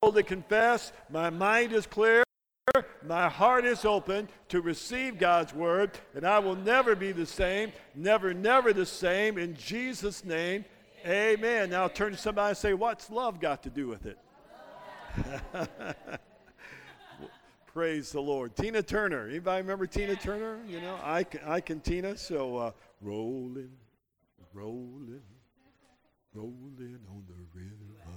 boldly confess, my mind is clear, my heart is open to receive God's word, and I will never be the same, never the same. In Jesus' name, amen. Now turn to somebody and say, what's love got to do with it? Praise the Lord. Tina Turner. Anybody remember Tina Turner? You know, I can Tina. So rolling on the river.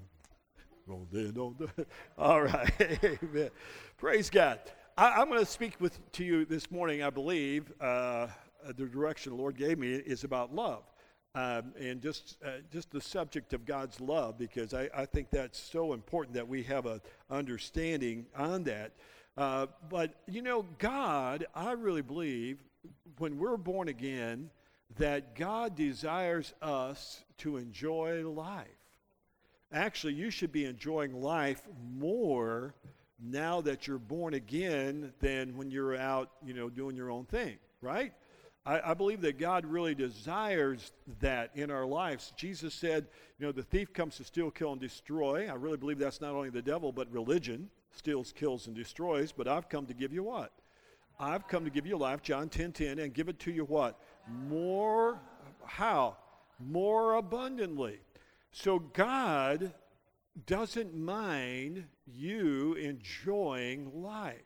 Rolling on the. All right. Amen. Praise God. I'm going to speak to you this morning. I believe the direction the Lord gave me is about love. And just the subject of God's love, because I think that's so important that we have an understanding on that. But, you know, God, I really believe, when we're born again, that God desires us to enjoy life. Actually, you should be enjoying life more now that you're born again than when you're out, you know, doing your own thing, right? I believe that God really desires that in our lives. Jesus said, you know, the thief comes to steal, kill, and destroy. I really believe that's not only the devil, but religion steals, kills, and destroys. But I've come to give you what? I've come to give you life, John 10:10, and give it to you what? More, how? More abundantly. So God doesn't mind you enjoying life.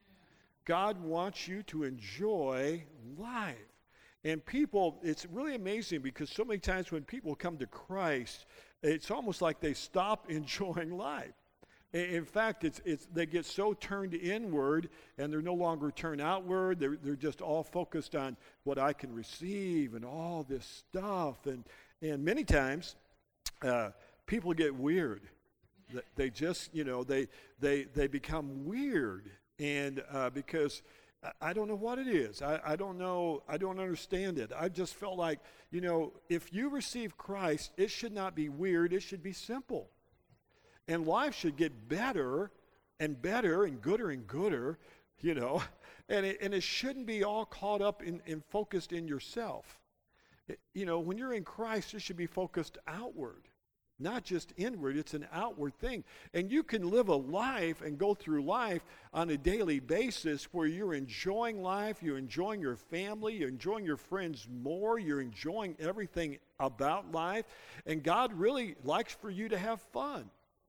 God wants you to enjoy life. And people, it's really amazing because so many times when people come to Christ, it's almost like they stop enjoying life. In fact, they get so turned inward and they're no longer turned outward. They're just all focused on what I can receive and all this stuff. And many times, people get weird. They just, you know, they become weird. And because I don't know what it is. I don't know. I don't understand it. I just felt like, you know, if you receive Christ, it should not be weird. It should be simple. And life should get better and better and gooder, you know. And it shouldn't be all caught up and focused in yourself. You know, when you're in Christ, it should be focused outward. Not just inward, it's an outward thing. And you can live a life and go through life on a daily basis where you're enjoying life, you're enjoying your family, you're enjoying your friends more, you're enjoying everything about life, and God really likes for you to have fun.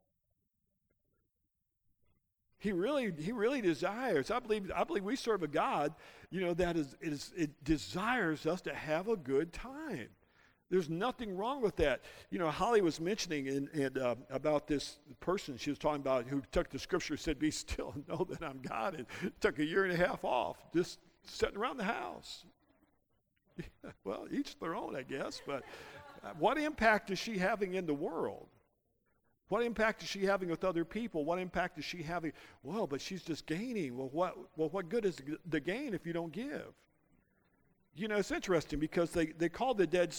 He really desires. I believe we serve a God, you know, that it desires us to have a good time. There's nothing wrong with that. You know, Holly was mentioning about this person she was talking about who took the scripture, said, be still and know that I'm God, and took 1.5 years off just sitting around the house. Well, each their own, I guess, but what impact is she having in the world? What impact is she having with other people? What impact is she having? Well, but she's just gaining. Well, what good is the gain if you don't give? You know, it's interesting because they called the Dead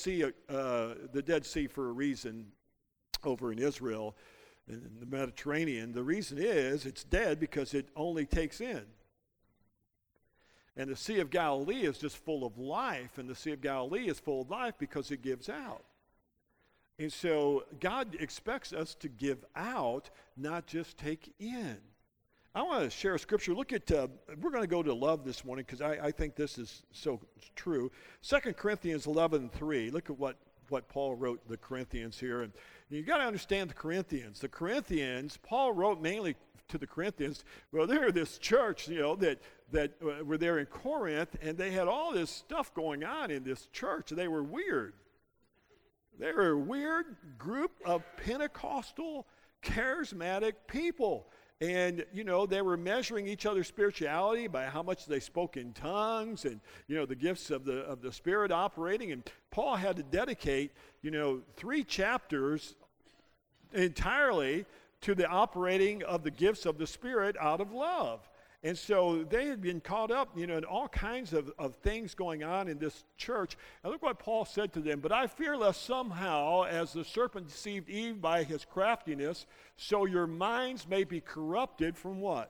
Sea for a reason over in Israel, in the Mediterranean. The reason is it's dead because it only takes in. And the Sea of Galilee is just full of life, and the Sea of Galilee is full of life because it gives out. And so God expects us to give out, not just take in. I want to share a scripture. Look at, we're going to go to love this morning because I think this is so true. 2 Corinthians 11:3. Look at what Paul wrote the Corinthians here. And you got to understand the Corinthians. The Corinthians, Paul wrote mainly to the Corinthians. Well, they're this church, you know, that were there in Corinth, and they had all this stuff going on in this church. They were weird. They were a weird group of Pentecostal, charismatic people. And, you know, they were measuring each other's spirituality by how much they spoke in tongues and, you know, the gifts of the Spirit operating. And Paul had to dedicate, you know, 3 chapters entirely to the operating of the gifts of the Spirit out of love. And so they had been caught up, you know, in all kinds of things going on in this church. And look what Paul said to them. But I fear lest somehow, as the serpent deceived Eve by his craftiness, so your minds may be corrupted from what?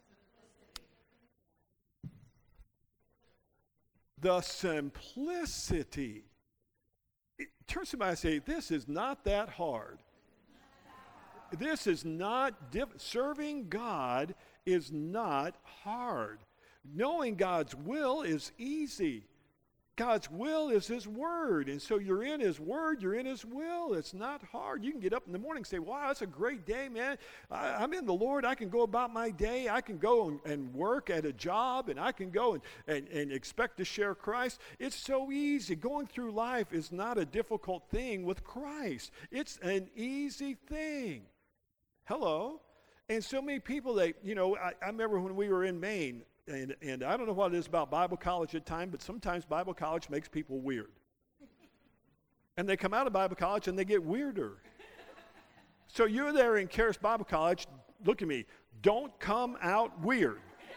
The simplicity. Turn to somebody and say, this is not that hard. This is not, serving God is not hard. Knowing God's will is easy. God's will is His Word. And so you're in His Word, you're in His will. It's not hard. You can get up in the morning and say, wow, that's a great day, man. I'm in the Lord. I can go about my day. I can go and work at a job, and I can go and expect to share Christ. It's so easy. Going through life is not a difficult thing with Christ. It's an easy thing. Hello? And so many people, I remember when we were in Maine, and I don't know what it is about Bible college at times, but sometimes Bible college makes people weird. And they come out of Bible college and they get weirder. So you're there in Charis Bible College, look at me, don't come out weird.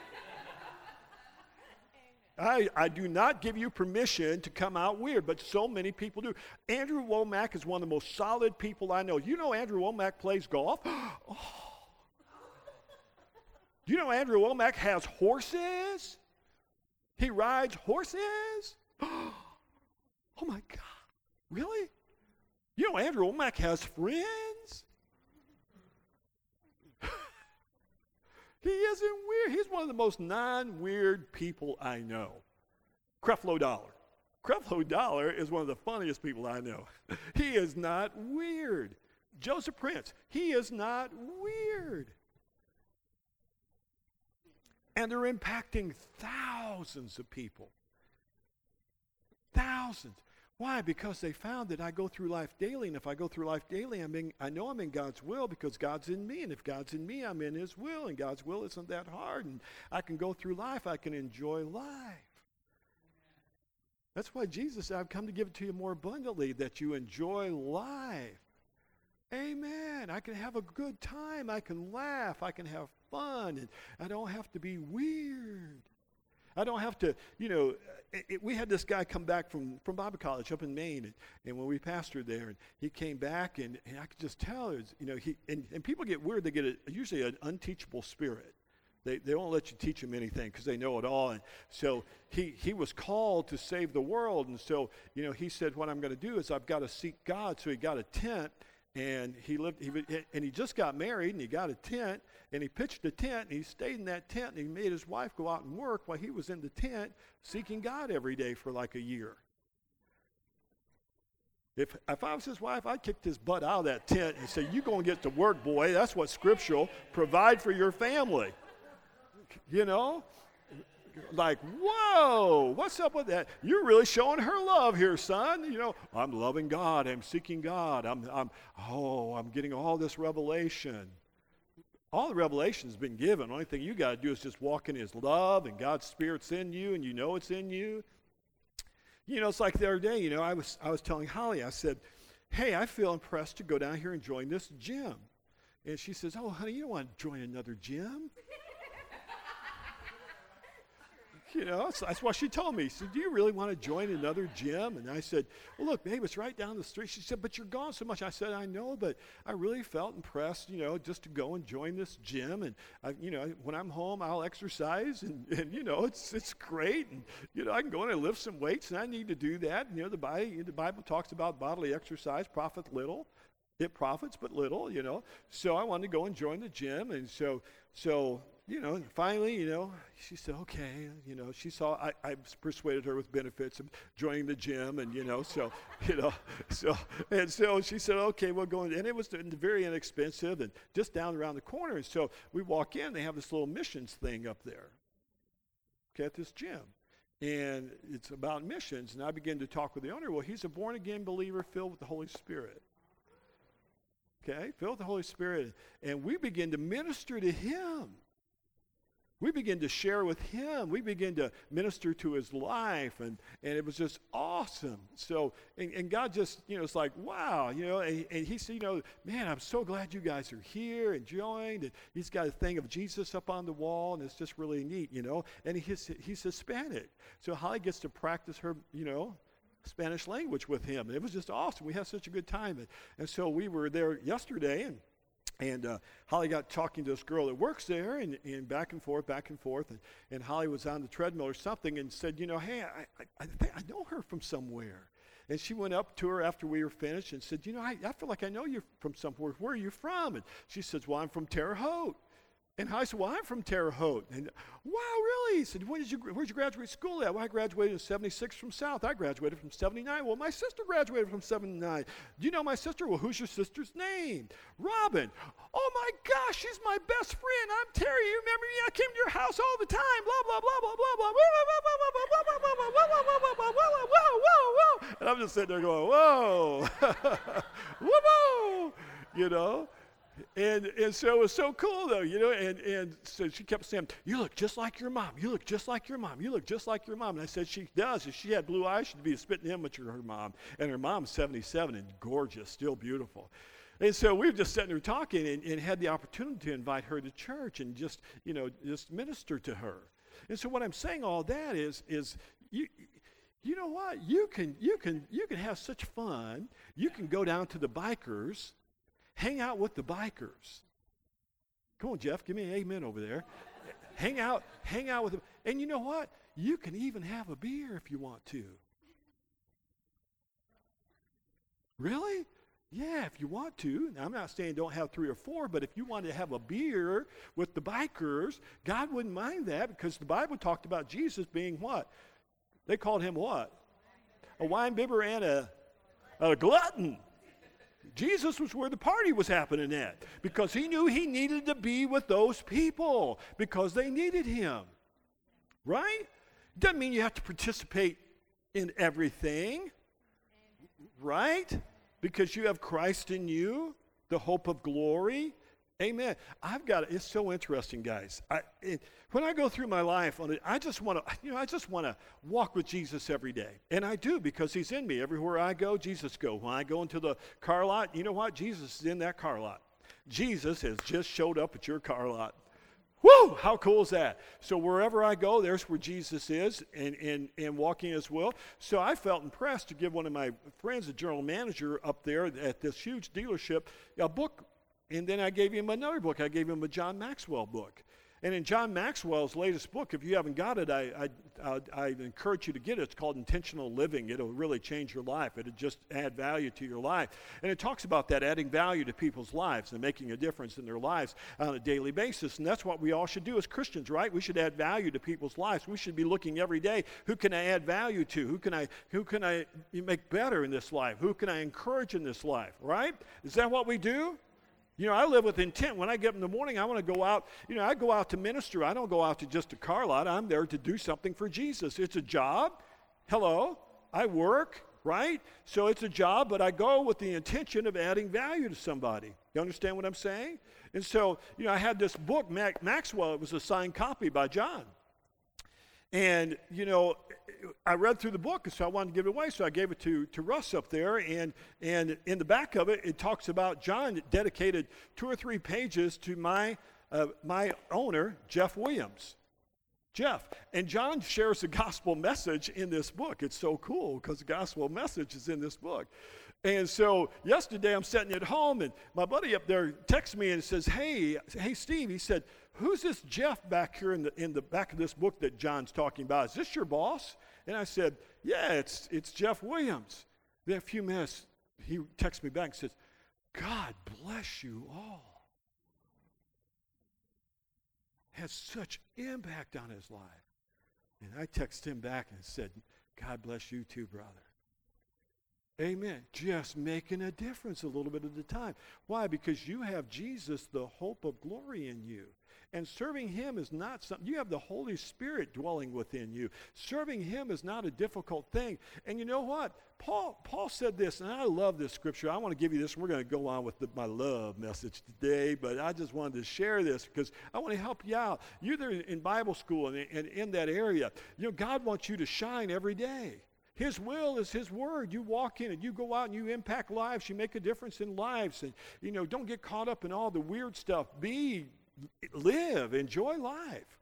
I do not give you permission to come out weird, but so many people do. Andrew Womack is one of the most solid people I know. You know Andrew Womack plays golf? Oh. Do you know Andrew Womack has horses? He rides horses? Oh my God. Really? You know Andrew Womack has friends? He isn't weird. He's one of the most non-weird people I know. Creflo Dollar. Creflo Dollar is one of the funniest people I know. He is not weird. Joseph Prince, he is not weird. And they're impacting thousands of people. Thousands. Why? Because they found that I go through life daily, and if I go through life daily, I know I'm in God's will because God's in me, and if God's in me, I'm in His will, and God's will isn't that hard, and I can go through life, I can enjoy life. That's why Jesus said, I've come to give it to you more abundantly, that you enjoy life. Amen. I can have a good time. I can laugh. I can have fun. And I don't have to be weird. I don't have to, we had this guy come back from Bible college up in Maine, and when we pastored there, and he came back, and I could just tell, and people get weird. They get usually an unteachable spirit. They won't let you teach them anything because they know it all. And so he was called to save the world, and so, he said, what I'm going to do is I've got to seek God. So he got a tent. And he just got married, and he got a tent, and he pitched a tent, and he stayed in that tent, and he made his wife go out and work while he was in the tent seeking God every day for like a year. If I was his wife, I'd kick his butt out of that tent and say, you go and get to work, boy. That's what scriptural. Provide for your family. Like, whoa, what's up with that? You're really showing her love here, son. I'm loving God. I'm seeking God. I'm getting all this revelation. All the revelation's been given. The only thing you got to do is just walk in His love, and God's Spirit's in you, and you know it's in you. It's like the other day, I was telling Holly, I said, hey, I feel impressed to go down here and join this gym. And she says, oh, honey, you don't want to join another gym. That's what she told me. She said, do you really want to join another gym? And I said, well, look, babe, it's right down the street. She said, but you're gone so much. I said, I know, but I really felt impressed, just to go and join this gym. And, when I'm home, I'll exercise, and it's great. And, I can go in and lift some weights, and I need to do that. The Bible talks about bodily exercise profits little. It profits but little, So I wanted to go and join the gym. And so finally, she said, okay, she saw, I persuaded her with benefits of joining the gym, and, so she said, okay, we'll go in. And it was very inexpensive and just down around the corner. And so we walk in, they have this little missions thing up there, at this gym. And it's about missions. And I began to talk with the owner. Well, he's a born-again believer filled with the Holy Spirit. Okay, filled with the Holy Spirit. And we begin to minister to him. We begin to share with him. We begin to minister to his life, and it was just awesome. So, and God just, it's like, wow, and he said, man, I'm so glad you guys are here and joined. And he's got a thing of Jesus up on the wall, and it's just really neat, And he's Hispanic. So Holly gets to practice her, Spanish language with him. And it was just awesome. We had such a good time. And so we were there yesterday, and Holly got talking to this girl that works there, and back and forth, and Holly was on the treadmill or something and said, hey, I know her from somewhere. And she went up to her after we were finished and said, I feel like I know you from somewhere. Where are you from? And she says, well, I'm from Terre Haute. And I said, well, I'm from Terre Haute. And, wow, really? He said, where'd you graduate school at? Well, I graduated in 76 from South. I graduated from 79. Well, my sister graduated from 79. Do you know my sister? Well, who's your sister's name? Robin. Oh, my gosh, she's my best friend. I'm Terry. You remember me? I came to your house all the time. Blah, blah, blah, blah, blah, blah. And I'm just sitting there going, whoa. Whoa. You know. And so it was so cool, though, and so she kept saying, you look just like your mom. You look just like your mom. You look just like your mom. And I said, she does. If she had blue eyes, she'd be a spitting image of her mom. And her mom's 77 and gorgeous, still beautiful. And so we were just sitting there talking and had the opportunity to invite her to church and just minister to her. And so what I'm saying all that is you know what? You can have such fun. You can go down to the bikers. Hang out with the bikers. Come on, Jeff, give me an amen over there. Hang out with them. And you know what? You can even have a beer if you want to. Really? Yeah, if you want to. Now, I'm not saying don't have 3 or 4, but if you want to have a beer with the bikers, God wouldn't mind that because the Bible talked about Jesus being what? They called him what? A wine bibber and a glutton. Jesus was where the party was happening at because he knew he needed to be with those people because they needed him. Right? Doesn't mean you have to participate in everything. Right? Because you have Christ in you, the hope of glory. Amen. It's so interesting, guys. When I go through my life, I just want to walk with Jesus every day. And I do because he's in me. Everywhere I go, Jesus goes. When I go into the car lot, you know what? Jesus is in that car lot. Jesus has just showed up at your car lot. Woo! How cool is that? So wherever I go, there's where Jesus is and walking his will. So I felt impressed to give one of my friends, the general manager up there at this huge dealership, a book. And then I gave him another book. I gave him a John Maxwell book. And in John Maxwell's latest book, if you haven't got it, I encourage you to get it. It's called Intentional Living. It'll really change your life. It'll just add value to your life. And it talks about that, adding value to people's lives and making a difference in their lives on a daily basis. And that's what we all should do as Christians, right? We should add value to people's lives. We should be looking every day, who can I add value to? Who can I make better in this life? Who can I encourage in this life, right? Is that what we do? I live with intent. When I get up in the morning, I want to go out. I go out to minister. I don't go out to just a car lot. I'm there to do something for Jesus. It's a job. Hello. I work, right? So it's a job, but I go with the intention of adding value to somebody. You understand what I'm saying? And so, I had this book, Maxwell. It was a signed copy by John. And, I read through the book, and so I wanted to give it away, so I gave it to Russ up there. And in the back of it, it talks about John dedicated 2 or 3 pages to my owner, Jeff Williams. Jeff. And John shares the gospel message in this book. It's so cool because the gospel message is in this book. And so yesterday I'm sitting at home, and my buddy up there texts me and says, hey, Steve, he said, who's this Jeff back here in the back of this book that John's talking about? Is this your boss? And I said, yeah, it's Jeff Williams. Then a few minutes, he texts me back and says, God bless you all. Has such impact on his life. And I texted him back and said, God bless you too, brother. Amen. Just making a difference a little bit at a time. Why? Because you have Jesus, the hope of glory in you. And serving him is not something, you have the Holy Spirit dwelling within you. Serving him is not a difficult thing. And you know what? Paul said this, and I love this scripture. I want to give you this, and we're going to go on with my love message today, but I just wanted to share this because I want to help you out. You're there in Bible school and in that area. God wants you to shine every day. His will is his word. You walk in and you go out and you impact lives. You make a difference in lives. And, don't get caught up in all the weird stuff. Live, enjoy life.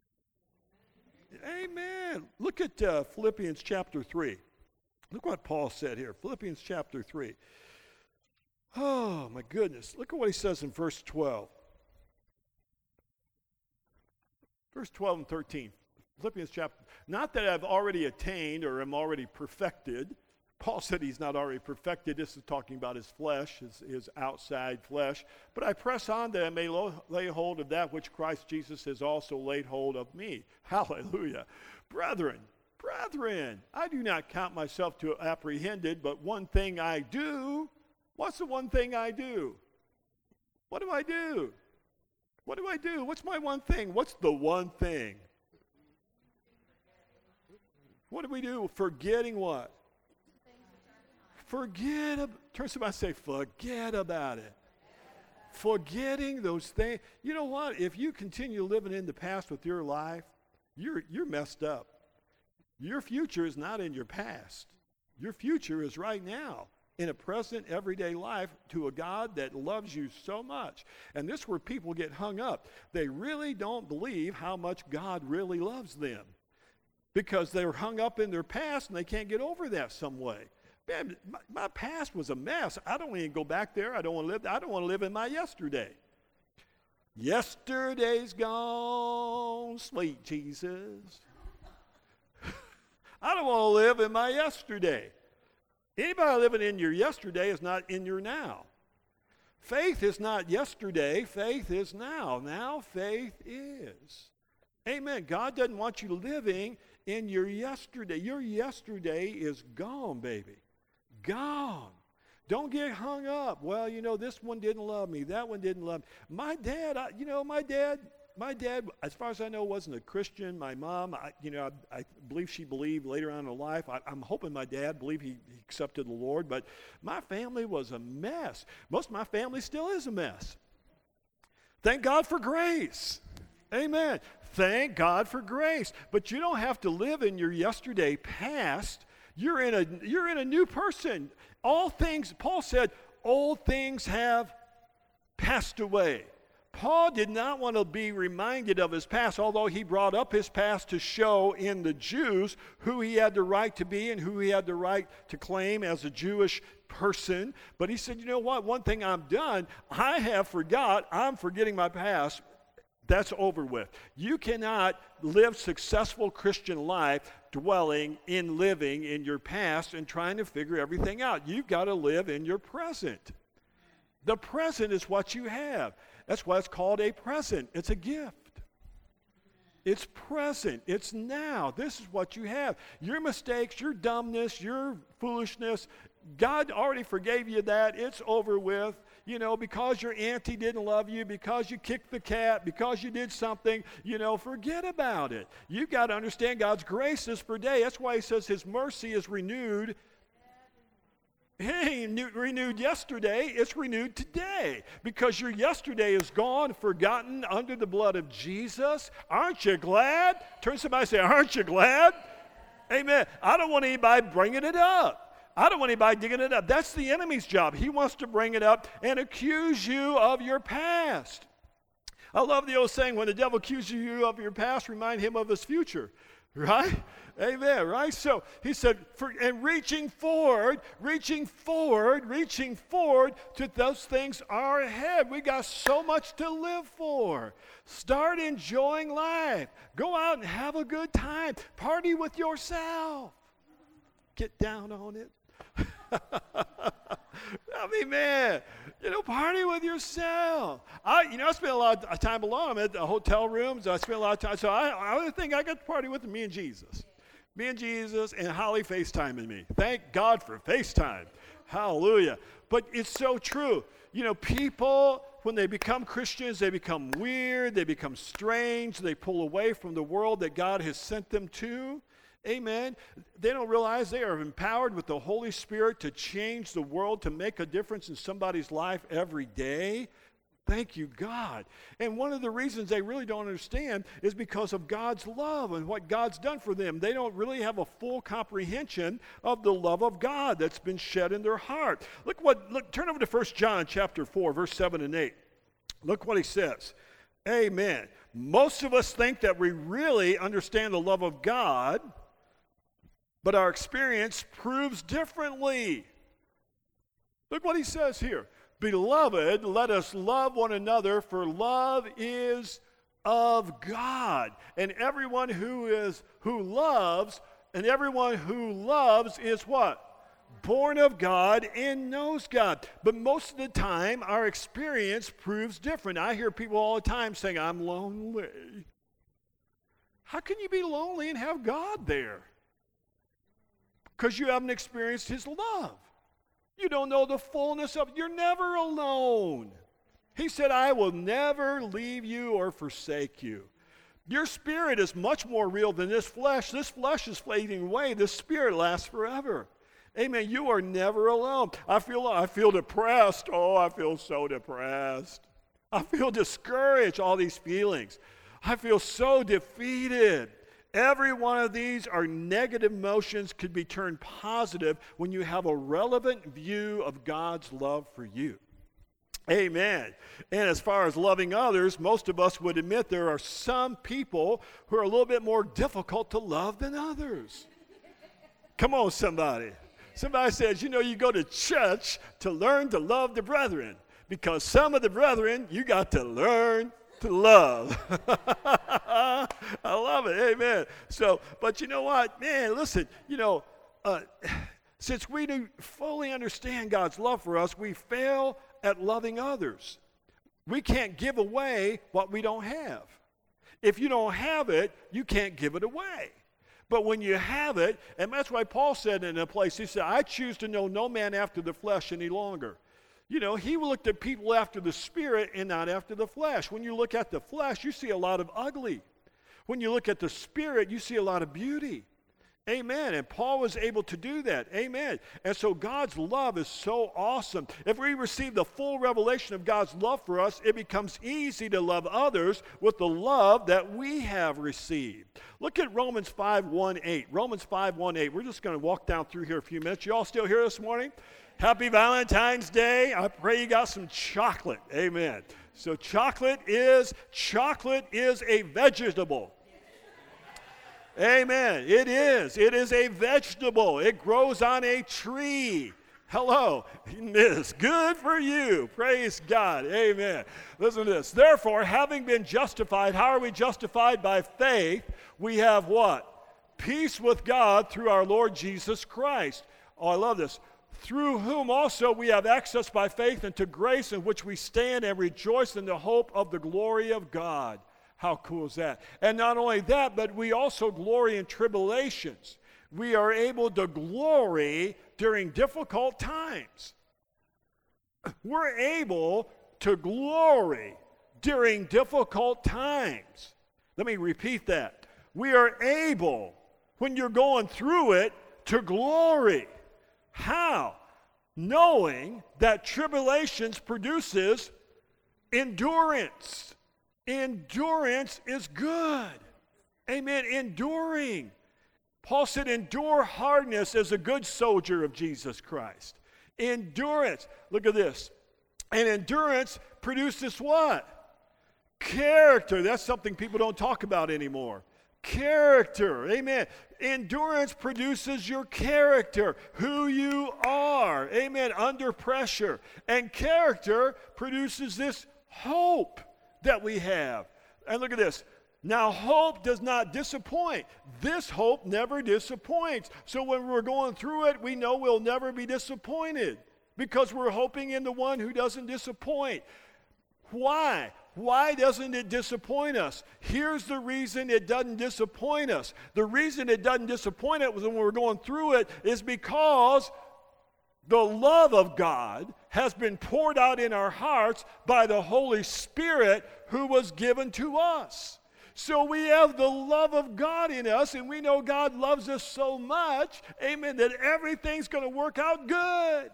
Amen. Look at Philippians chapter 3. Look what Paul said here. Philippians chapter 3. Oh, my goodness. Look at what he says in verse 12. Verse 12 and 13. Philippians chapter, not that I've already attained or am already perfected. Paul said he's not already perfected. This is talking about his flesh, his outside flesh. But I press on that I may lay hold of that which Christ Jesus has also laid hold of me. Hallelujah. Brethren, I do not count myself to have apprehended, but one thing I do. What's the one thing I do? What do I do? What do I do? What's my one thing? What's the one thing? What do we do? Forgetting what? Turn to somebody and say, forget about it. Forgetting those things. You know what? If you continue living in the past with your life, you're messed up. Your future is not in your past. Your future is right now in a present, everyday life to a God that loves you so much. And this is where people get hung up. They really don't believe how much God really loves them because they're hung up in their past and they can't get over that some way. Man, my past was a mess. I don't even go back there. I don't want to live in my yesterday. Yesterday's gone, sweet Jesus. I don't want to live in my yesterday. Anybody living in your yesterday is not in your now. Faith is not yesterday. Faith is now. Now faith is. Amen. God doesn't want you living in your yesterday. Your yesterday is gone, baby. Gone. Don't get hung up. Well, this one didn't love me. That one didn't love me. My dad, my dad, as far as I know, wasn't a Christian. My mom, I believe she believed later on in life. I'm hoping my dad believed he accepted the Lord. But my family was a mess. Most of my family still is a mess. Thank God for grace. Amen. Thank God for grace. But you don't have to live in your yesterday past. You're in a new person. All things, Paul said, old things have passed away. Paul did not want to be reminded of his past, although he brought up his past to show in the Jews who he had the right to be and who he had the right to claim as a Jewish person. But he said, you know what? One thing I'm done, I'm forgetting my past. That's over with. You cannot live successful Christian life living in your past and trying to figure everything out. You've got to live in your present. The present is what you have. That's why it's called a present. It's a gift. It's present. It's now. This is what you have. Your mistakes, your dumbness, your foolishness, God already forgave you that. It's over with. Because your auntie didn't love you, because you kicked the cat, because you did something, forget about it. You've got to understand God's grace is per day. That's why he says his mercy is renewed. It ain't renewed yesterday, it's renewed today. Because your yesterday is gone, forgotten under the blood of Jesus. Aren't you glad? Turn to somebody and say, aren't you glad? Amen. I don't want anybody bringing it up. I don't want anybody digging it up. That's the enemy's job. He wants to bring it up and accuse you of your past. I love the old saying, when the devil accuses you of your past, remind him of his future. Right? Amen, right? So he said, reaching forward to those things are ahead. We got so much to live for. Start enjoying life. Go out and have a good time. Party with yourself. Get down on it. I mean, man, party with yourself. I spend a lot of time alone. I'm at the hotel rooms. I spend a lot of time. So I think I got to party with me and Jesus. Me and Jesus and Holly FaceTiming me. Thank God for FaceTime. Hallelujah. But it's so true. People, when they become Christians, they become weird. They become strange. They pull away from the world that God has sent them to. Amen. They don't realize they are empowered with the Holy Spirit to change the world, to make a difference in somebody's life every day. Thank you, God. And one of the reasons they really don't understand is because of God's love and what God's done for them. They don't really have a full comprehension of the love of God that's been shed in their heart. Turn over to 1 John chapter 4, verse 7 and 8. Look what he says. Amen. Most of us think that we really understand the love of God, but our experience proves differently. Look what he says here. Beloved, let us love one another, for love is of God. And everyone who loves is what? Born of God and knows God. But most of the time, our experience proves different. I hear people all the time saying, I'm lonely. How can you be lonely and have God there? Because you haven't experienced his love. You don't know the fullness of it. You're never alone. He said, I will never leave you or forsake you. Your spirit is much more real than this flesh. This flesh is fading away. This spirit lasts forever. Amen. You are never alone. I feel depressed. Oh, I feel so depressed. I feel discouraged, all these feelings. I feel so defeated. Every one of these are negative emotions, could be turned positive when you have a relevant view of God's love for you. Amen. And as far as loving others, most of us would admit there are some people who are a little bit more difficult to love than others. Come on, somebody. Somebody says, you go to church to learn to love the brethren, because some of the brethren you got to learn to love. I love it. Amen. So, but you know what? Man, listen, since we do fully understand God's love for us, we fail at loving others. We can't give away what we don't have. If you don't have it, you can't give it away. But when you have it, and that's why Paul said in a place, he said, I choose to know no man after the flesh any longer. He looked at people after the spirit and not after the flesh. When you look at the flesh, you see a lot of ugly. When you look at the spirit, you see a lot of beauty. Amen. And Paul was able to do that. Amen. And so God's love is so awesome. If we receive the full revelation of God's love for us, it becomes easy to love others with the love that we have received. Look at Romans 5:1-8. Romans 5:1-8. We're just going to walk down through here a few minutes. You all still here this morning? Happy Valentine's Day. I pray you got some chocolate. Amen. So chocolate is a vegetable. Amen. It is. It is a vegetable. It grows on a tree. Hello. It is good for you. Praise God. Amen. Listen to this. Therefore, having been justified, how are we justified? By faith. We have what? Peace with God through our Lord Jesus Christ. Oh, I love this. Through whom also we have access by faith into grace in which we stand and rejoice in the hope of the glory of God. How cool is that? And not only that, but we also glory in tribulations. We are able to glory during difficult times. We're able to glory during difficult times. Let me repeat that. We are able, when you're going through it, to glory. How? Knowing that tribulations produces endurance. Endurance is good. Amen. Enduring. Paul said, endure hardness as a good soldier of Jesus Christ. Endurance. Look at this. And endurance produces what? Character. That's something people don't talk about anymore. Character. Amen. Endurance produces your character, who you are. Amen. Under pressure. And character produces this hope that we have. And look at this. Now, hope does not disappoint. This hope never disappoints. So when we're going through it, we know we'll never be disappointed because we're hoping in the one who doesn't disappoint. Why? Why doesn't it disappoint us? Here's the reason it doesn't disappoint us. The reason it doesn't disappoint us when we're going through it is because the love of God has been poured out in our hearts by the Holy Spirit who was given to us. So we have the love of God in us, and we know God loves us so much, amen, that everything's going to work out good.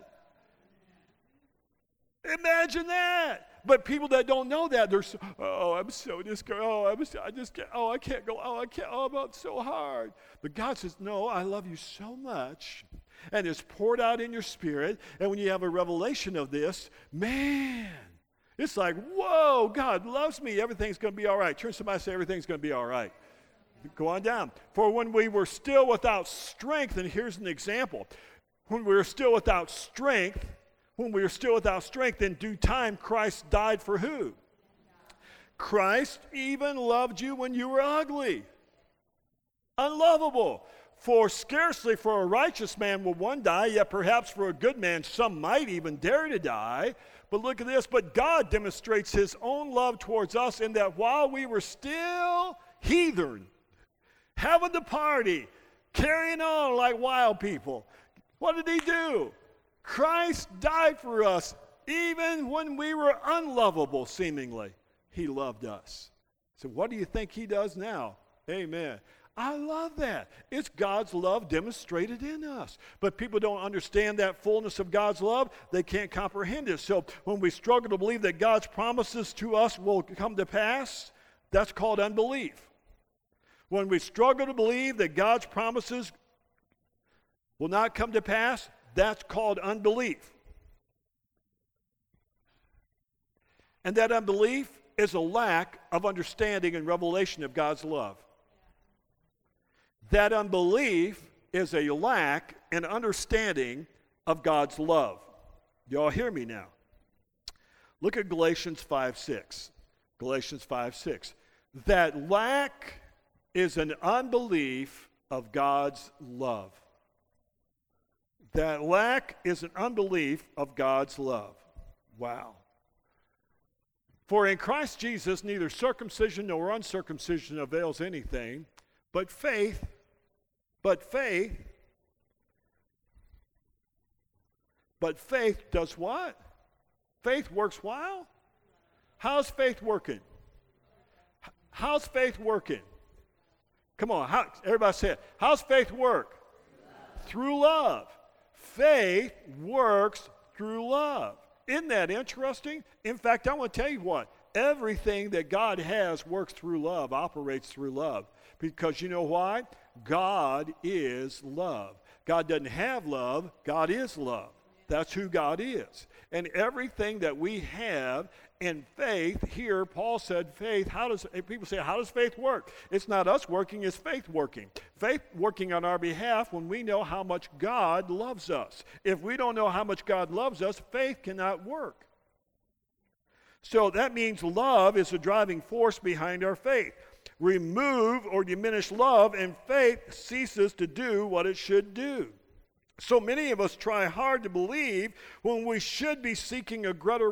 Imagine that. But people that don't know that, they're so, I'm so discouraged. I can't go. It's so hard. But God says, no, I love you so much. And it's poured out in your spirit. And when you have a revelation of this, man, it's like, whoa, God loves me. Everything's going to be all right. Turn to somebody and say, everything's going to be all right. Go on down. For when we were still without strength, and here's an example. When we were still without strength, in due time, Christ died for who? Christ even loved you when you were ugly, unlovable. For scarcely for a righteous man will one die, yet perhaps for a good man some might even dare to die. But look at this, but God demonstrates his own love towards us in that while we were still heathen, having the party, carrying on like wild people, what did he do? Christ died for us even when we were unlovable, seemingly. He loved us. So what do you think he does now? Amen. I love that. It's God's love demonstrated in us. But people don't understand that fullness of God's love. They can't comprehend it. So when we struggle to believe that God's promises to us will come to pass, that's called unbelief. When we struggle to believe that God's promises will not come to pass, that's called unbelief. And that unbelief is a lack of understanding and revelation of God's love. That unbelief is a lack in understanding of God's love. Y'all hear me now? Look at Galatians 5:6. Galatians 5:6. That lack is an unbelief of God's love. That lack is an unbelief of God's love. Wow. For in Christ Jesus neither circumcision nor uncircumcision avails anything, but faith does what? Faith works while? How's faith working? How's faith working? Come on, everybody say it. How's faith work? Through love. Faith works through love. Isn't that interesting? In fact, I want to tell you what. Everything that God has works through love, operates through love. Because you know why? God is love. God doesn't have love. God is love. That's who God is. And everything that we have in faith, here Paul said faith, people say, how does faith work? It's not us working, it's faith working. Faith working on our behalf when we know how much God loves us. If we don't know how much God loves us, faith cannot work. So that means love is the driving force behind our faith. Remove or diminish love, and faith ceases to do what it should do. So many of us try hard to believe when we should be seeking a greater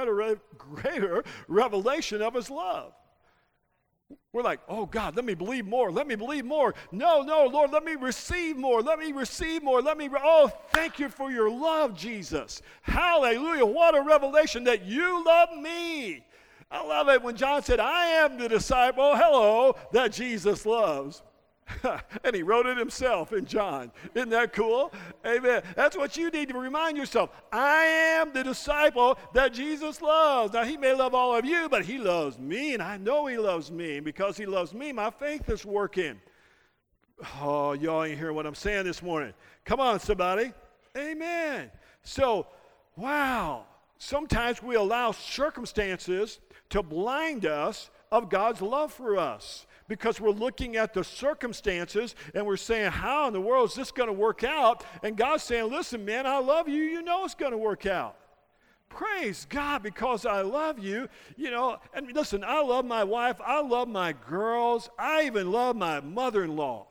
revelation of his love. We're like, oh God, let me believe more. Let me believe more. No, Lord, let me receive more. Let me receive more. Oh, thank you for your love, Jesus. Hallelujah. What a revelation that you love me. I love it when John said, I am the disciple, that Jesus loves. And he wrote it himself in John. Isn't that cool? Amen. That's what you need to remind yourself. I am the disciple that Jesus loves. Now, he may love all of you, but he loves me, and I know he loves me. And because he loves me, my faith is working. Oh, y'all ain't hearing what I'm saying this morning. Come on, somebody. Amen. So, wow. Sometimes we allow circumstances to blind us of God's love for us. Because we're looking at the circumstances and we're saying, how in the world is this going to work out? And God's saying, listen, man, I love you. You know it's going to work out. Praise God, because I love you. And listen, I love my wife. I love my girls. I even love my mother-in-law.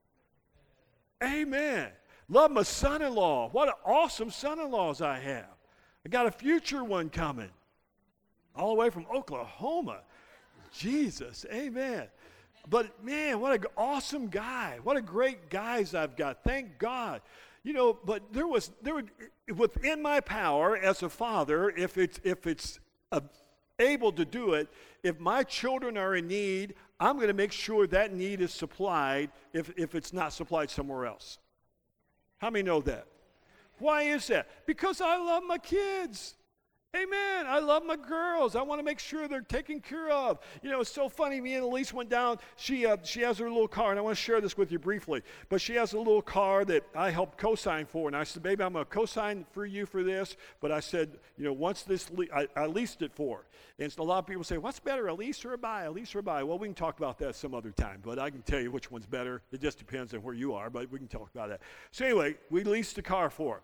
Amen. Love my son-in-law. What awesome son-in-laws I have. I got a future one coming. All the way from Oklahoma. Jesus, amen. But man, what an awesome guy. What a great guys I've got. Thank God. But there was within my power as a father, if it's able to do it, if my children are in need, I'm going to make sure that need is supplied if it's not supplied somewhere else. How many know that? Why is that? Because I love my kids. Amen. I love my girls. I want to make sure they're taken care of. It's so funny. Me and Elise went down. She has her little car, and I want to share this with you briefly. But she has a little car that I helped co-sign for. And I said, baby, I'm going to co-sign for you for this. But I said, once this, I leased it for her. And so a lot of people say, what's better, a lease or a buy? A lease or a buy? Well, we can talk about that some other time. But I can tell you which one's better. It just depends on where you are. But we can talk about that. So anyway, we leased the car for her.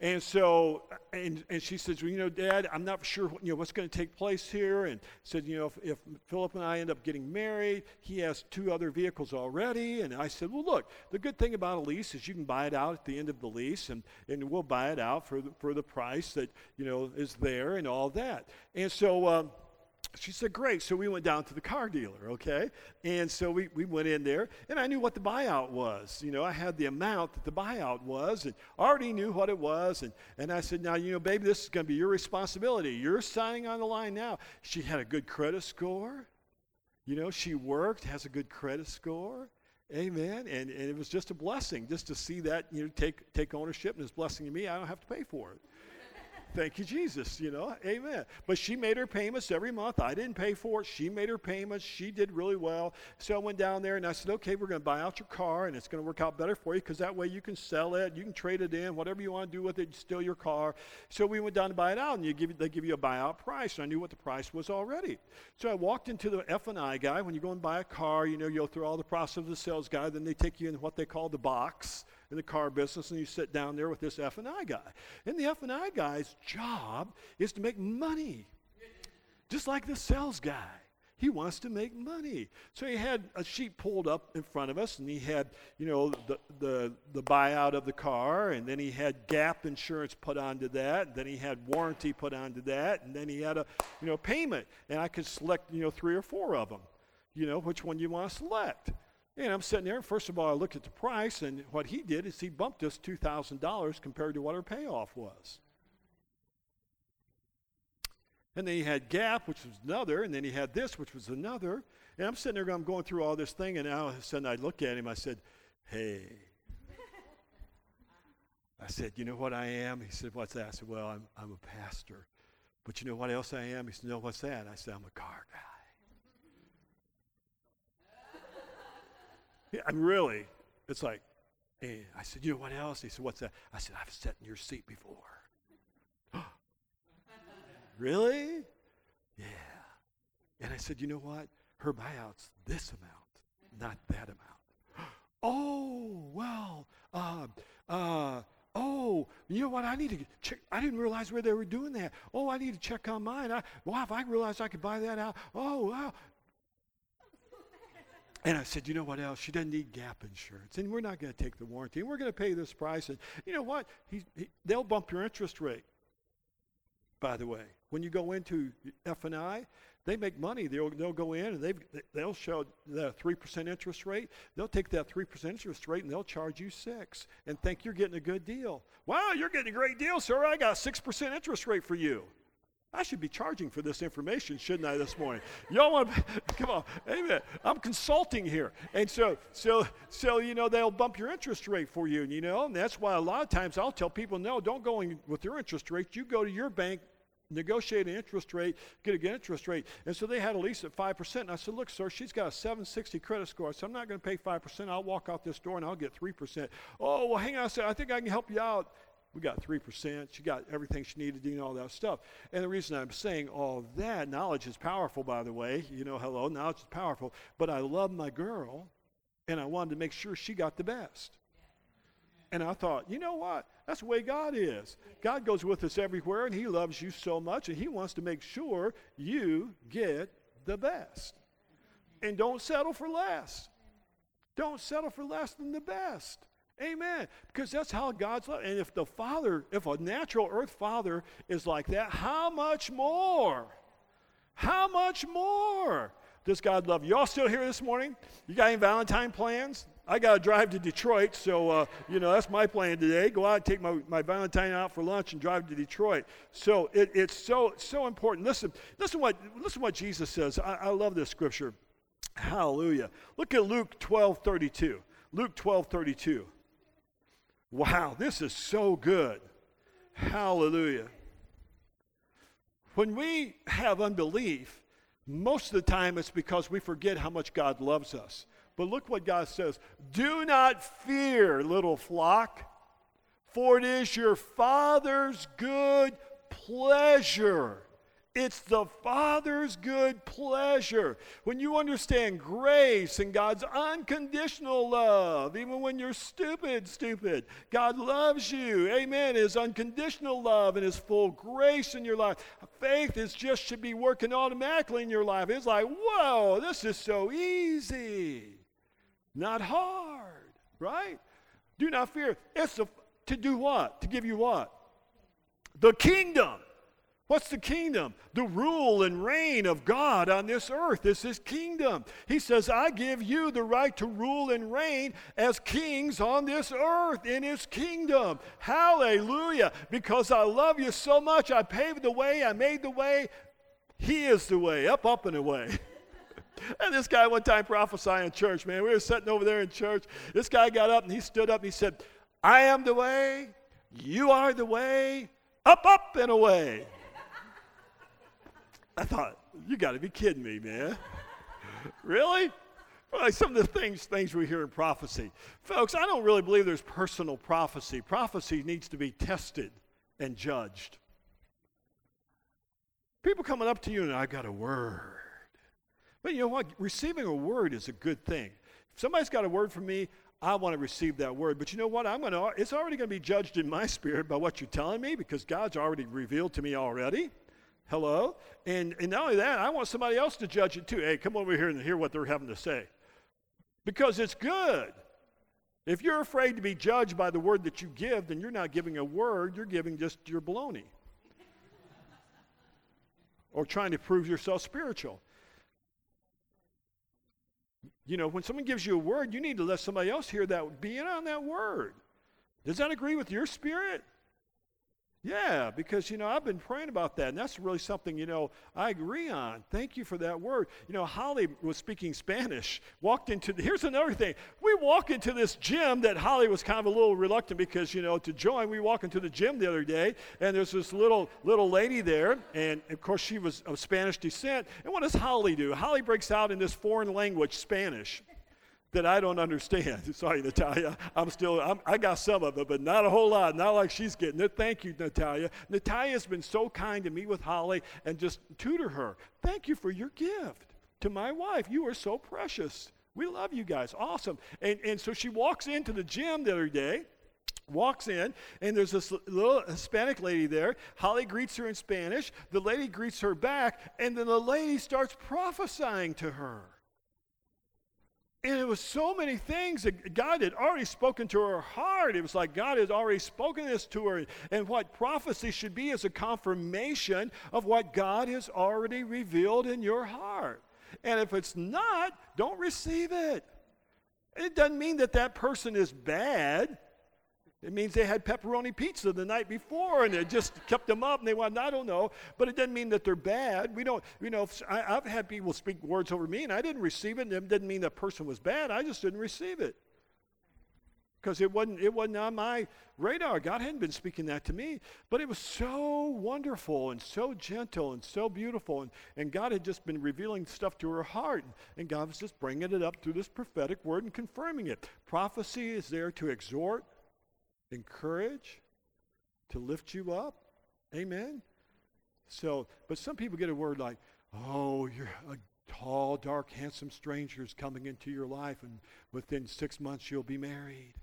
And so, and she says, well, you know, Dad, I'm not sure what's going to take place here. And said, you know, if Philip and I end up getting married, he has 2 other vehicles already. And I said, well, look, the good thing about a lease is you can buy it out at the end of the lease, and we'll buy it out for the price that, you know, is there and all that. And so, she said, great. So we went down to the car dealer, okay? And so we went in there, and I knew what the buyout was. You know, I had the amount that the buyout was, and already knew what it was. And I said, now, you know, baby, this is going to be your responsibility. You're signing on the line now. She had a good credit score. You know, she worked, has a good credit score. Amen. And it was just a blessing just to see that, you know, take ownership, and it's a blessing to me. I don't have to pay for it. Thank you, Jesus, you know, amen. But she made her payments every month. I didn't pay for it. She made her payments. She did really well. So I went down there and I said, okay, we're going to buy out your car, and it's going to work out better for you because that way you can sell it. You can trade it in, whatever you want to do with it, steal your car. So we went down to buy it out, and they give you a buyout price, and I knew what the price was already. So I walked into the F&I guy. When you go and buy a car, you know, you'll through all the process of the sales guy. Then they take you in what they call the box in the car business, and you sit down there with this F&I guy. And the F&I guy's job is to make money, just like the sales guy. He wants to make money. So he had a sheet pulled up in front of us, and he had, you know, the buyout of the car, and then he had gap insurance put onto that, and then he had warranty put onto that, and then he had a, you know, payment. And I could select, you know, 3 or 4 of them, you know, which one you want to select. And I'm sitting there, and first of all, I looked at the price, and what he did is he bumped us $2,000 compared to what our payoff was. And then he had gap, which was another, and then he had this, which was another. And I'm sitting there, I'm going through all this thing, and all of a sudden I look at him, I said, hey. I said, you know what I am? He said, what's that? I said, well, I'm a pastor. But you know what else I am? He said, no, what's that? I said, I'm a car guy. Yeah, I'm really, it's like, hey, I said, you know what else? He said, what's that? I said, I've sat in your seat before. Really? Yeah. And I said, you know what? Her buyout's this amount, not that amount. Oh, well, you know what? I need to check. I didn't realize where they were doing that. Oh, I need to check on mine. If I realized I could buy that out. Oh, wow. And I said, you know what else? She doesn't need gap insurance. And we're not going to take the warranty. And we're going to pay this price. And you know what? They'll bump your interest rate, by the way. When you go into F&I, they make money. They'll go in and they'll show that 3% interest rate. They'll take that 3% interest rate and they'll charge you 6% and think you're getting a good deal. Wow, you're getting a great deal, sir. I got a 6% interest rate for you. I should be charging for this information, shouldn't I, this morning? Y'all want to, come on, amen. I'm consulting here. And so, you know, they'll bump your interest rate for you, you know, and that's why a lot of times I'll tell people, no, don't go in with your interest rate. You go to your bank, negotiate an interest rate, get a good interest rate. And so they had a lease at 5%. And I said, look, sir, she's got a 760 credit score, so I'm not going to pay 5%. I'll walk out this door and I'll get 3%. Oh, well, hang on a second. I think I can help you out. We got 3%. She got everything she needed to do and all that stuff. And the reason I'm saying all that, knowledge is powerful, by the way. You know, hello, knowledge is powerful. But I love my girl, and I wanted to make sure she got the best. And I thought, you know what? That's the way God is. God goes with us everywhere, and he loves you so much, and he wants to make sure you get the best. And don't settle for less. Don't settle for less than the best. Amen. Because that's how God's love. And if a natural earth father is like that, how much more? How much more does God love you? Y'all still here this morning? You got any Valentine plans? I got to drive to Detroit, so, you know, that's my plan today. Go out and take my Valentine out for lunch and drive to Detroit. So it's so important. Listen what Jesus says. I love this scripture. Hallelujah. Look at Luke 12:32. Luke 12:32. Wow, this is so good. Hallelujah. When we have unbelief, most of the time it's because we forget how much God loves us. But look what God says. Do not fear, little flock, for it is your Father's good pleasure. It's the Father's good pleasure. When you understand grace and God's unconditional love, even when you're stupid, God loves you. Amen. His unconditional love and His full grace in your life. Faith should be working automatically in your life. It's like, whoa, this is so easy. Not hard, right? Do not fear. It's to do what? To give you what? The kingdom. What's the kingdom? The rule and reign of God on this earth is His kingdom. He says, I give you the right to rule and reign as kings on this earth in His kingdom. Hallelujah. Because I love you so much, I paved the way, I made the way. He is the way, up and away. And this guy one time prophesying in church, man. We were sitting over there in church. This guy got up and he stood up and he said, I am the way, you are the way, up and away. I thought, you got to be kidding me, man. Really? Well, like some of the things we hear in prophecy. Folks, I don't really believe there's personal prophecy. Prophecy needs to be tested and judged. People coming up to you and I got a word. But you know what? Receiving a word is a good thing. If somebody's got a word for me, I want to receive that word. But you know what? It's already going to be judged in my spirit by what you're telling me because God's already revealed to me already. Hello? And not only that, I want somebody else to judge it too. Hey, come over here and hear what they're having to say. Because it's good. If you're afraid to be judged by the word that you give, then you're not giving a word, you're giving just your baloney. Or trying to prove yourself spiritual. You know, when someone gives you a word, you need to let somebody else hear that, be in on that word. Does that agree with your spirit? Yeah, because, I've been praying about that, and that's really something, I agree on. Thank you for that word. Holly was speaking Spanish, here's another thing. We walk into this gym that Holly was kind of a little reluctant because, to join. We walk into the gym the other day, and there's this little lady there, and, of course, she was of Spanish descent. And what does Holly do? Holly breaks out in this foreign language, Spanish, that I don't understand. Sorry, Natalia. I got some of it, but not a whole lot. Not like she's getting it. Thank you, Natalia. Natalia's been so kind to meet with Holly and just tutor her. Thank you for your gift to my wife. You are so precious. We love you guys. Awesome. And so she walks into the gym the other day, walks in, and there's this little Hispanic lady there. Holly greets her in Spanish. The lady greets her back, and then the lady starts prophesying to her. And it was so many things that God had already spoken to her heart. It was like God had already spoken this to her. And what prophecy should be is a confirmation of what God has already revealed in your heart. And if it's not, don't receive it. It doesn't mean that person is bad. It means they had pepperoni pizza the night before and it just kept them up and they wanted, I don't know. But it doesn't mean that they're bad. We don't, I've had people speak words over me and I didn't receive it. And it didn't mean that person was bad. I just didn't receive it. Because it wasn't on my radar. God hadn't been speaking that to me. But it was so wonderful and so gentle and so beautiful. And God had just been revealing stuff to her heart. And God was just bringing it up through this prophetic word and confirming it. Prophecy is there to exhort, encourage, to lift you up. Amen. So, but some people get a word like, oh, you're a tall, dark, handsome stranger is coming into your life and within 6 months you'll be married.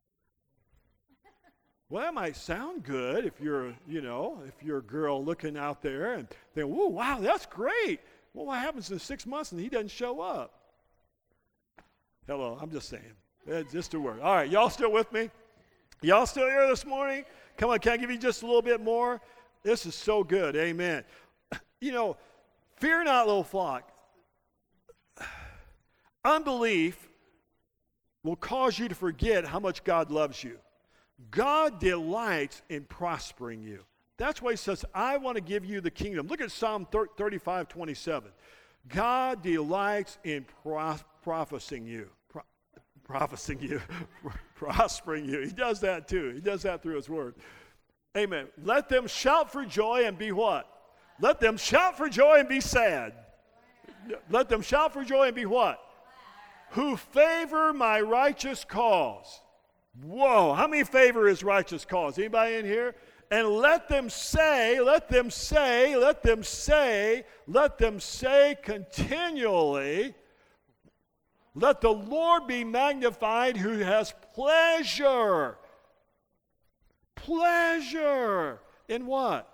Well, that might sound good if you're a girl looking out there and think, whoa, wow, that's great. Well, what happens in 6 months and he doesn't show up? Hello, I'm just saying. It's just a word. All right, y'all still with me? Y'all still here this morning? Come on, can I give you just a little bit more? This is so good. Amen. Fear not, little flock. Unbelief will cause you to forget how much God loves you. God delights in prospering you. That's why he says, I want to give you the kingdom. Look at Psalm 35:27. God delights in prospering you. He does that too. He does that through his word. Amen. Let them shout for joy and be what? Let them shout for joy and be sad. Let them shout for joy and be what? Who favor my righteous cause. Whoa, how many favor his righteous cause? Anybody in here? And let them say continually, let the Lord be magnified who has pleasure. Pleasure in what?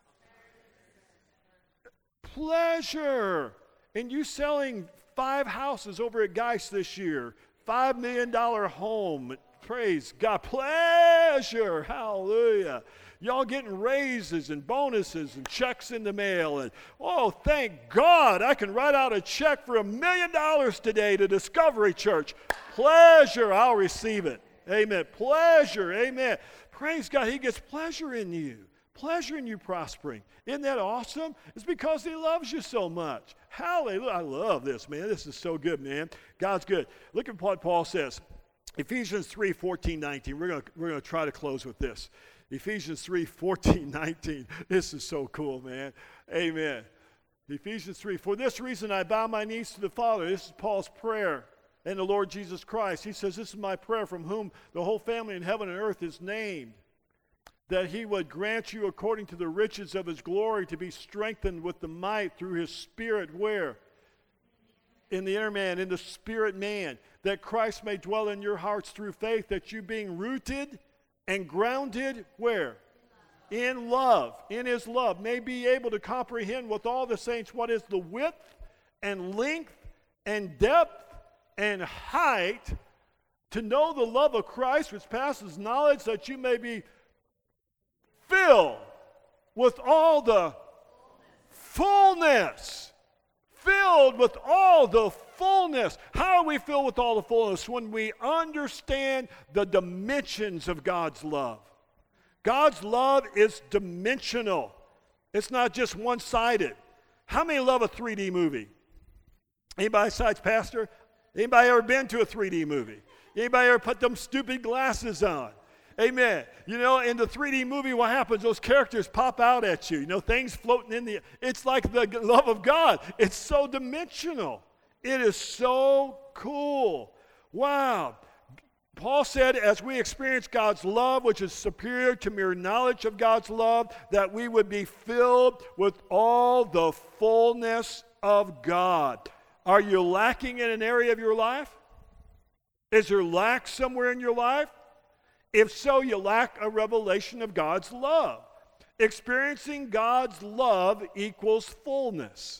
Pleasure in you selling 5 houses over at Geist this year, $5 million home. Praise God. Pleasure. Hallelujah. Y'all getting raises and bonuses and checks in the mail. And oh, thank God I can write out a check for $1 million today to Discovery Church. Pleasure. I'll receive it. Amen. Pleasure. Amen. Praise God. He gets pleasure in you. Pleasure in you prospering. Isn't that awesome? It's because he loves you so much. Hallelujah. I love this, man. This is so good, man. God's good. Look at what Paul says. Ephesians 3:14-19. We're gonna try to close with this. Ephesians 3:14-19. This is so cool, man. Amen. Ephesians 3. For this reason I bow my knees to the Father. This is Paul's prayer and the Lord Jesus Christ. He says, this is my prayer, from whom the whole family in heaven and earth is named, that he would grant you according to the riches of his glory to be strengthened with the might through his Spirit. Where? In the inner man, in the spirit man, that Christ may dwell in your hearts through faith, that you being rooted and grounded, where? In love, in his love, may be able to comprehend with all the saints what is the width and length and depth and height, to know the love of Christ which passes knowledge, that you may be filled with all the fullness. Filled with all the fullness. How are we filled with all the fullness? When we understand the dimensions of God's love. God's love is dimensional. It's not just one-sided. How many love a 3D movie? Anybody besides Pastor? Anybody ever been to a 3D movie? Anybody ever put them stupid glasses on? Amen. You know, in the 3D movie, what happens? Those characters pop out at you. You know, things floating in the... It's like the love of God. It's so dimensional. It is so cool. Wow. Paul said, as we experience God's love, which is superior to mere knowledge of God's love, that we would be filled with all the fullness of God. Are you lacking in an area of your life? Is there lack somewhere in your life? If so, you lack a revelation of God's love. Experiencing God's love equals fullness.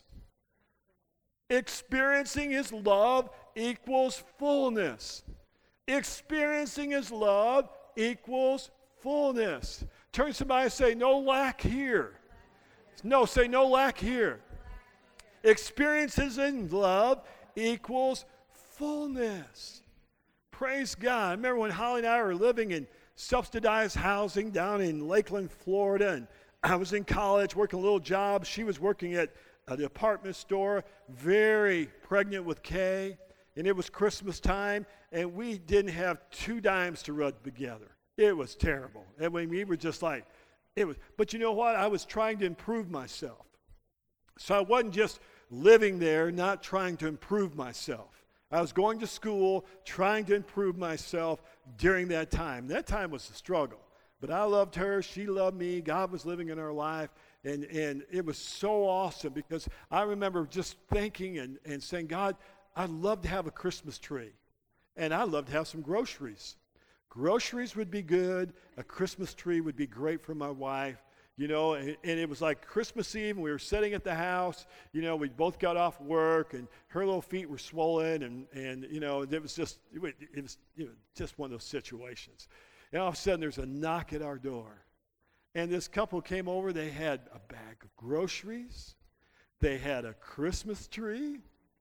Experiencing his love equals fullness. Experiencing his love equals fullness. Turn to somebody and say, no lack here. No, say no lack here. Experiences in love equals fullness. Praise God. I remember when Holly and I were living in subsidized housing down in Lakeland, Florida, and I was in college working a little job. She was working at the department store, very pregnant with Kay, and it was Christmas time, and we didn't have 2 dimes to rub together. It was terrible. And we were just like, but you know what? I was trying to improve myself. So I wasn't just living there, not trying to improve myself. I was going to school, trying to improve myself during that time. That time was a struggle. But I loved her. She loved me. God was living in our life. And it was so awesome because I remember just thinking and saying, God, I'd love to have a Christmas tree. And I'd love to have some groceries. Groceries would be good. A Christmas tree would be great for my wife. You know, and it was like Christmas Eve, and we were sitting at the house. You know, we both got off work, and her little feet were swollen, and you know, it was just just one of those situations. And all of a sudden, there's a knock at our door, and this couple came over. They had a bag of groceries. They had a Christmas tree.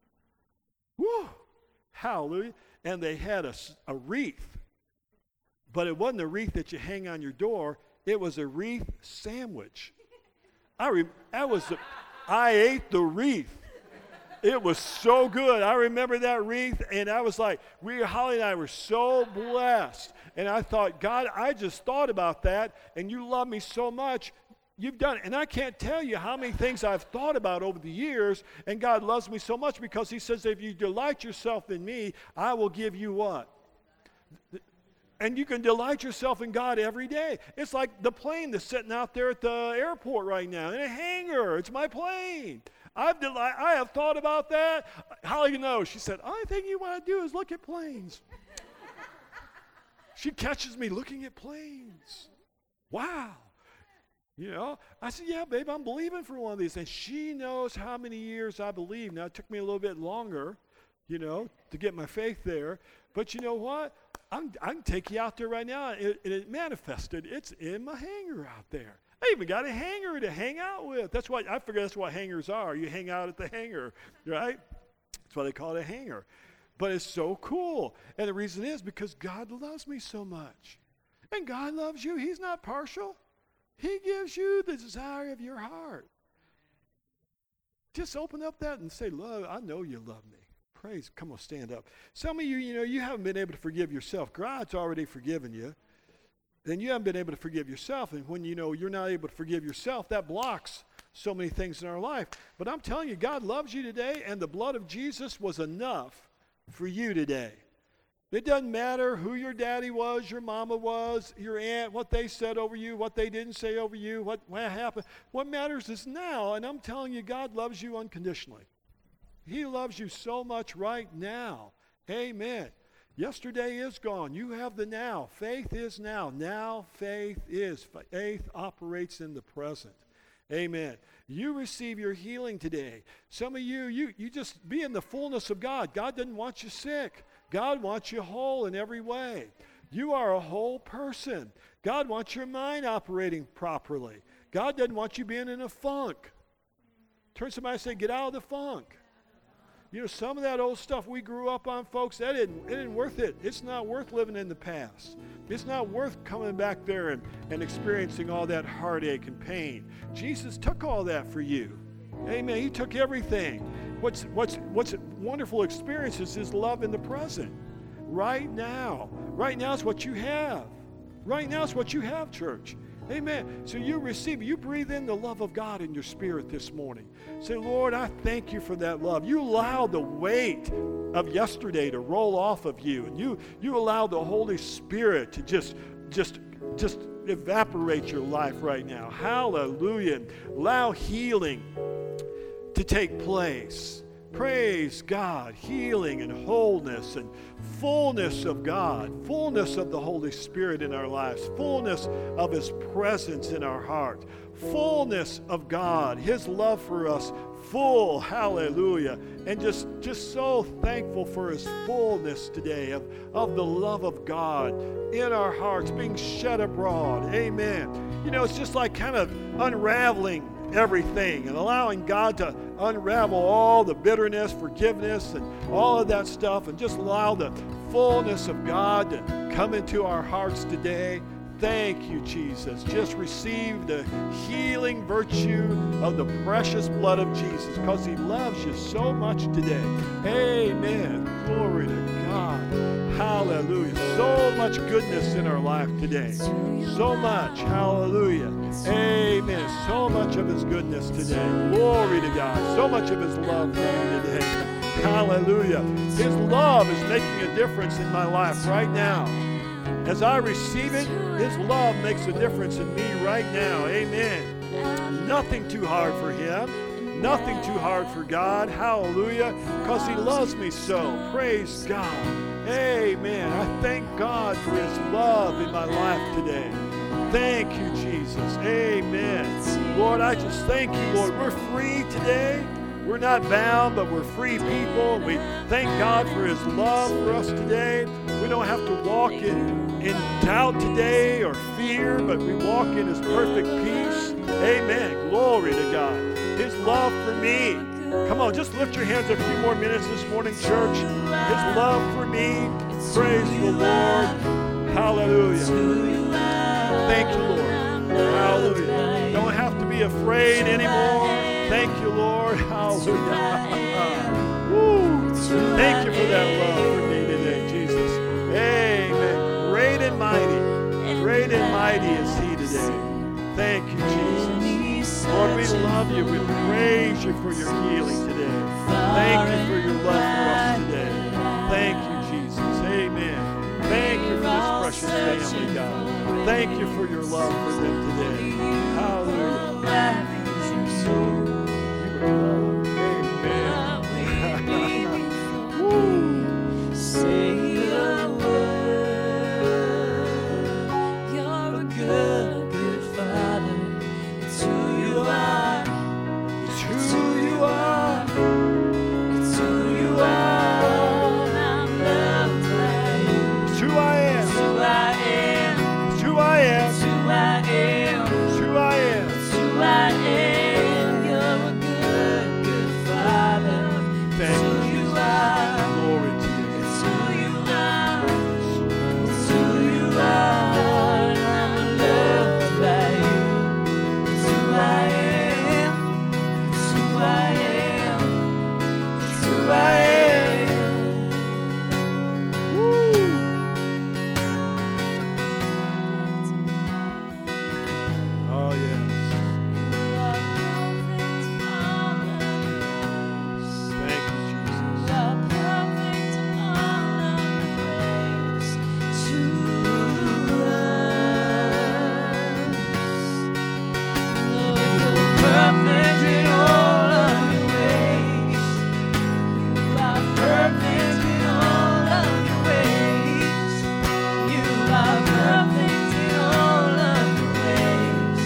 Woo! Hallelujah! And they had a wreath, but it wasn't a wreath that you hang on your door. It was a wreath sandwich. I ate the wreath. It was so good. I remember that wreath, and I was like, Holly and I were so blessed. And I thought, God, I just thought about that, and you love me so much. You've done it. And I can't tell you how many things I've thought about over the years, and God loves me so much because he says, if you delight yourself in me, I will give you what? And you can delight yourself in God every day. It's like the plane that's sitting out there at the airport right now in a hangar. It's my plane. I have thought about that. How do you know? She said, only thing you want to do is look at planes. She catches me looking at planes. Wow. You know, I said, yeah, babe, I'm believing for one of these. And she knows how many years I believe. Now, it took me a little bit longer, you know, to get my faith there. But you know what? I can take you out there right now. It manifested. It's in my hangar out there. I even got a hangar to hang out with. That's what hangars are. You hang out at the hangar, right? That's why they call it a hangar. But it's so cool. And the reason is because God loves me so much. And God loves you. He's not partial. He gives you the desire of your heart. Just open up that and say, love, I know you love me. Praise. Come on, stand up. Some of you, you haven't been able to forgive yourself. God's already forgiven you. Then you haven't been able to forgive yourself. And when you're not able to forgive yourself, that blocks so many things in our life. But I'm telling you, God loves you today, and the blood of Jesus was enough for you today. It doesn't matter who your daddy was, your mama was, your aunt, what they said over you, what they didn't say over you, what happened. What matters is now, and I'm telling you, God loves you unconditionally. He loves you so much right now. Amen. Yesterday is gone. You have the now. Faith is now. Now faith is. Faith operates in the present. Amen. You receive your healing today. Some of you just be in the fullness of God. God doesn't want you sick. God wants you whole in every way. You are a whole person. God wants your mind operating properly. God doesn't want you being in a funk. Turn to somebody and say, get out of the funk. Some of that old stuff we grew up on, folks, it isn't worth it. It's not worth living in the past. It's not worth coming back there and experiencing all that heartache and pain. Jesus took all that for you. Amen. He took everything. What's wonderful experience is his love in the present. Right now. Right now is what you have. Right now is what you have, church. Amen. So you breathe in the love of God in your spirit this morning. Say, Lord, I thank you for that love. You allow the weight of yesterday to roll off of you. And you allow the Holy Spirit to just evaporate your life right now. Hallelujah. Allow healing to take place. Praise God. Healing and wholeness and fullness of God, fullness of the Holy Spirit in our lives, fullness of his presence in our heart, fullness of God, his love for us, full, hallelujah, and just so thankful for his fullness today of the love of God in our hearts being shed abroad. Amen. It's just like kind of unraveling everything and allowing God to unravel all the bitterness, forgiveness, and all of that stuff, and just allow the fullness of God to come into our hearts today. Thank you, Jesus. Just receive the healing virtue of the precious blood of Jesus because he loves you so much today. Amen. Glory to God. Hallelujah. So much goodness in our life today. So much. Hallelujah. Amen. So much of his goodness today. Glory to God. So much of his love for you today. Hallelujah. His love is making a difference in my life right now. As I receive it, his love makes a difference in me right now. Amen. Nothing too hard for him. Nothing too hard for God. Hallelujah. Because he loves me so. Praise God. Amen. I thank God for his love in my life today. Thank you, Jesus. Amen. Lord, I just thank you, Lord. We're free today. We're not bound, but we're free people. We thank God for his love for us today. We don't have to walk in doubt today or fear, but we walk in his perfect peace. Amen. Glory to God. His love for me. Come on, just lift your hands a few more minutes this morning, church. His love for me. Praise the Lord. Hallelujah. Thank you, Lord. Hallelujah. Don't have to be afraid anymore. Thank you, Lord. Hallelujah. Woo. Thank you for that love for me today, Jesus. Amen. Great and mighty is he today. Thank you, Jesus. Lord, we love you. We praise you for your healing today. Thank you for your love for us today. Thank you, Jesus. Amen. Thank you for this precious Thank you for your love for them today. Hallelujah. Amen. Woo. Say a word. You're a good, good Father. It's who you are. It's who you are. It's who you are. And I'm loved by you. It's who I am. It's who I am. It's who I am. It's who I am. It's who I am. It's who I am. You're a good, good Father. Thank you, It's who you Jesus. are. Glory to you. It's who you are. It's who you are. And I'm loved by you. It's who I am. It's who I am. It's who I am. Woo. Oh, yes. Thank you, Jesus. Perfect in all of your ways. You are perfect in all of your ways. You are perfect in all of your ways.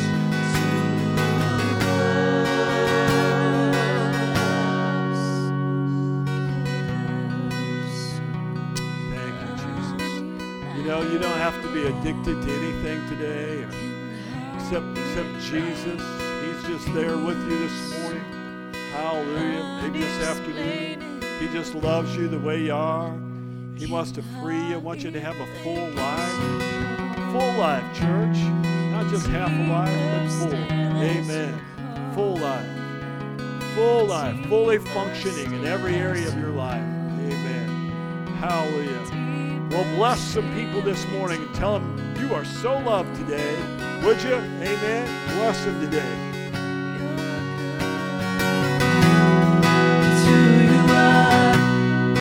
Thank you, Jesus. You know, you don't have to be addicted to anything today except Jesus. He's just there with you this morning. Hallelujah. Maybe this afternoon. He just loves you the way you are. He wants to free you. Wants you to have a full life. Full life, church. Not just half a life, but full. Amen. Full life. Full life. Fully functioning in every area of your life. Amen. Hallelujah. Well, bless some people this morning and tell them you are so loved today. Would you? Amen. Bless them today.